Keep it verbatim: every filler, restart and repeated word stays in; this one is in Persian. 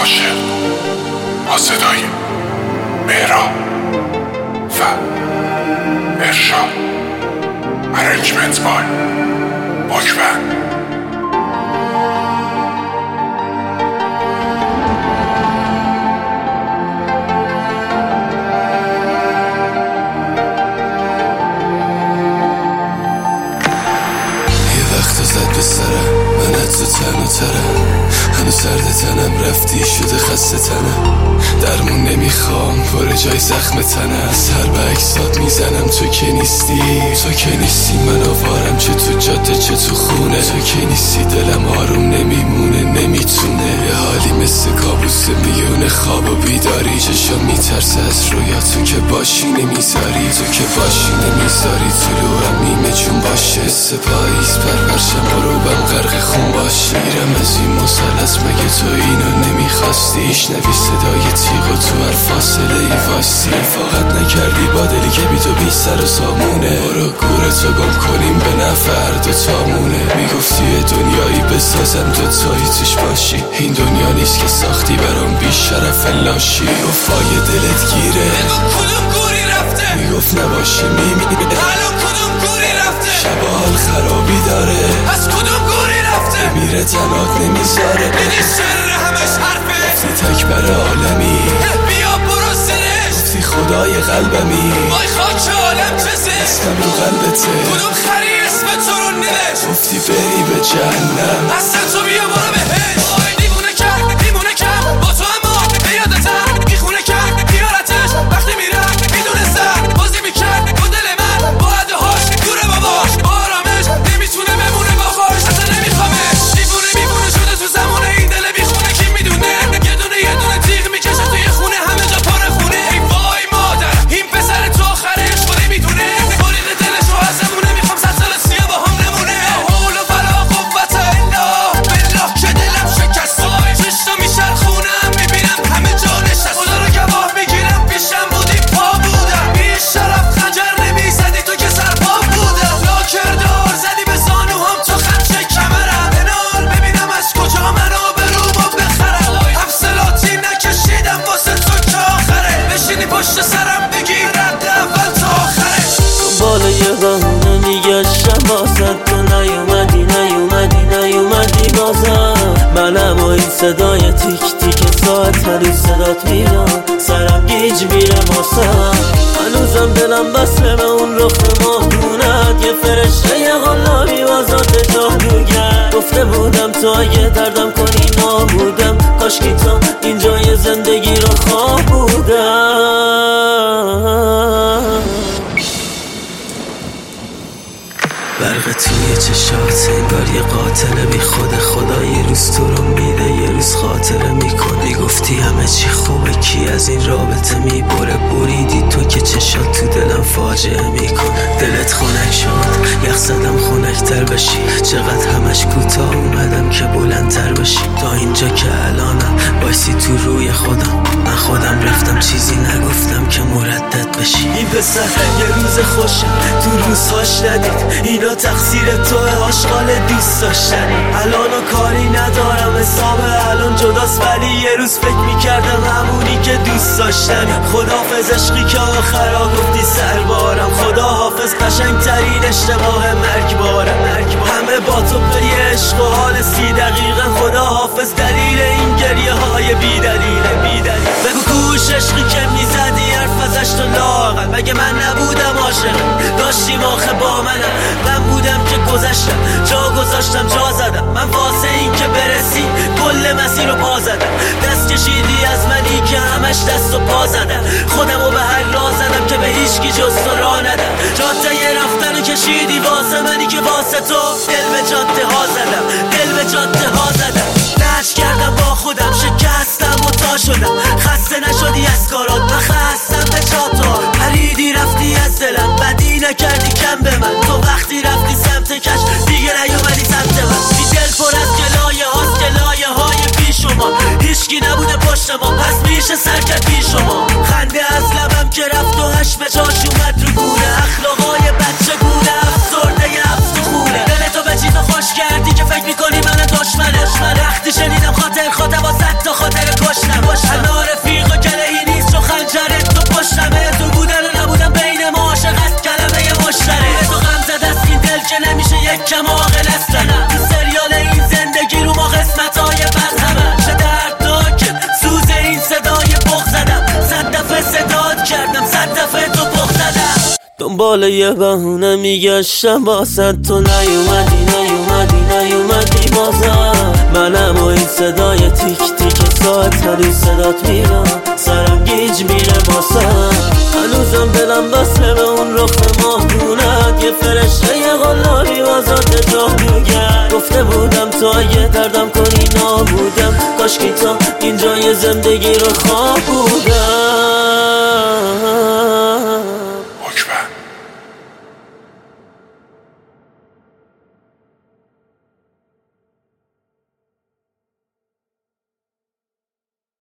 عاشق با صدای مهران و ارشاد ارنجمنت بای باکبند. زد به سرم منت تو تن و ترم هنو سرد تنم رفتی شده خسته تنم درمون نمیخوام پر جای زخم تنم سر به اکسات میزنم تو که نیستی تو که نیستی من آوارم چه تو جاده چه تو خونه تو که نیستی دلم آروم نمیمونه نمیتونه یه حالی مثل کابوس میونه خواب و بیداری چشم میترسه از رویا تو که باشی نمیذاری تو که باشی نمیذاری طلوعم میمه چون باشه سپاییز پرورشم آروبم غرق خون باش میرم از این مسلس مگه تو اینو نمیخواستی شنوی صدای تیغ و تو هر فاصله ای واستی فقط نکردی با دلی که بی تو بی سر و سامونه برو گورتو گم کنیم به نفر دو تامونه میگفتی یه دنیایی بسازم دو تایی توش باشی این دنیا نیست که ساختی برام بی شرف لاشی میگفت پای دلت گیره بگو کدوم گوری رفته میگفت نباشه میمیره الان کدوم گوری رفته شبا حال خرابی داره از کدوم گوری رفته میره تنات نمیذاره بدی سر همش حرفه گفتی تک بر عالمی بیا برو سرش گفتی خدای قلبمی وای خاک عالم چه اسمم رو قلبته کدوم خری اسم تو رو نوشت گفتی بری به جهنم اصلا تو بیا برو بهش وای دیوونه کرد دیوونه کرد با تو اما بیادتم میخونه کرد بیارتش وقتی میرم میدونستم بازی میکرد با دل من با عدهاش دوره باباش با آرامش نمیتونه بمونه با خوش اصلا نمیخوامش دیوونه میبونه شده تو زمونه این دل بیخونه کی میدونه یه دونه یه دونه تیغ میکشه توی خونه همه جا پر خونه ای وای مادر این پسر تو آخرش خودی میدونه بریق دلش رو ازمونه میخوام صد سال سیاه با هم نمونه حول و ولا قوت الا بالله که دلم شکست وای چشتا میچرخونم میبینم همه جا نشست خدا رو گواه میگیرم پیشم بودی پا بودم بی شرف خنجر نمیزدی تو که سرپا بودم لاکردار زدی به زانوهام تو خمشه کمرم بنال ببینم از کجا منو به رومو بخرم حفصلاتی نکشیدم واسه تو که آخره بشینی پشت سرم بگی رد اول تا آخره بالای بهونه میگشتم بازد تو نیومدی نیومدی نیومدی بازم منم و این صدای تیک تیک ساعت هنوز صدات میدم سرم گیج میره واسم هنوزم دلم بسته به اون رخ ماهونت یه فرشته یه غلابی واسات جادوگر گفته بودم تو اگه دردم کنی نابودم کاشکی تو اینجای زندگی رو خواه بودم برق توی چشات انگار یه قاتل بی خود خدا یه روز تو رو میده یه روز خاطره میکنه گفتی همه چی خوبه کی از این رابطه میبره بریدی تو که چشات تو دلم فاجعه میکنه دلت خنک شد یخ زدم خنکتر بشی چقدر همش کوتاه اومدم که بلندتر بشی تا اینجا که الانم بایسی تو روی خودم من خودم رفتم چیزی نگفتم که مردد بشی این پسر یه روز خوشه تو روزهاش ندید اینا تقصیر توه آشغال دوست داشتن الانو کاری ندارم حساب الان جداست ولی یه روز فکر میکردم همونی که دوست داشتن خداحافظ عشقی که آخرا گفتی سربارم خداحافظ قشنگترین اشتباه مرگبارم همه با تو پی عشق و حال سی دقیقه خداحافظ دلیل این گریه های بی دلیل بی دلیل بگو کوش عشقی که میزدی حرف ازش تو لاغل مگه من نبودم عاشق داشتیم آخه با منم من بودم که گذشتم جا گذاشتم جا زدم من واسه این که برسی کل مسیر رو پا زدم دست کشیدی از منی که همش دست و پا زدم خودم رو به هر راه زدم که به هیچکی جز تو راه ندم جاده یه رفتن رو کشیدی واسه منی که واسه تو دل به جاده ها زدم دل به جاده ها زدم نج کردم با خودم شکستم و تا شدم خسته نشدی از کارات من خستم به چاتا پریدی رفتی از دلم بدی نکردی کم به من تو وقتی رفتی سمت کش دیگه نیومدی سمت من بی دل پر از گلایه هاست گلایه های بی شما هیچکی نبوده پشت ما پس میشه سرکت بی شما خنده از لبم که رفت و هش به جاش اومد رو گونه اخلاقای بچه گونه افسرده یه افس تو خونه دلتو به چی تو خوش کردی که فکر میکنی من دشمنه وقتی شنیدم خاطر خاطر با صد تا خاطر کش دنبال یه بهونه میگشتم واسه تو، نیومدی نیومدی نیومدی بازم. منم و این صدای تیک تیک ساعت هنوز صدات میرم، سرم گیج میره باسم. هنوزم دلم بسته به اون رخ ماهونت، یه فرشته یه غلابی واسات جا میگرد. گفته بودم تو اگه دردم کنی نابودم، کاشکی تا اینجا یه زندگی رو خواب بودم.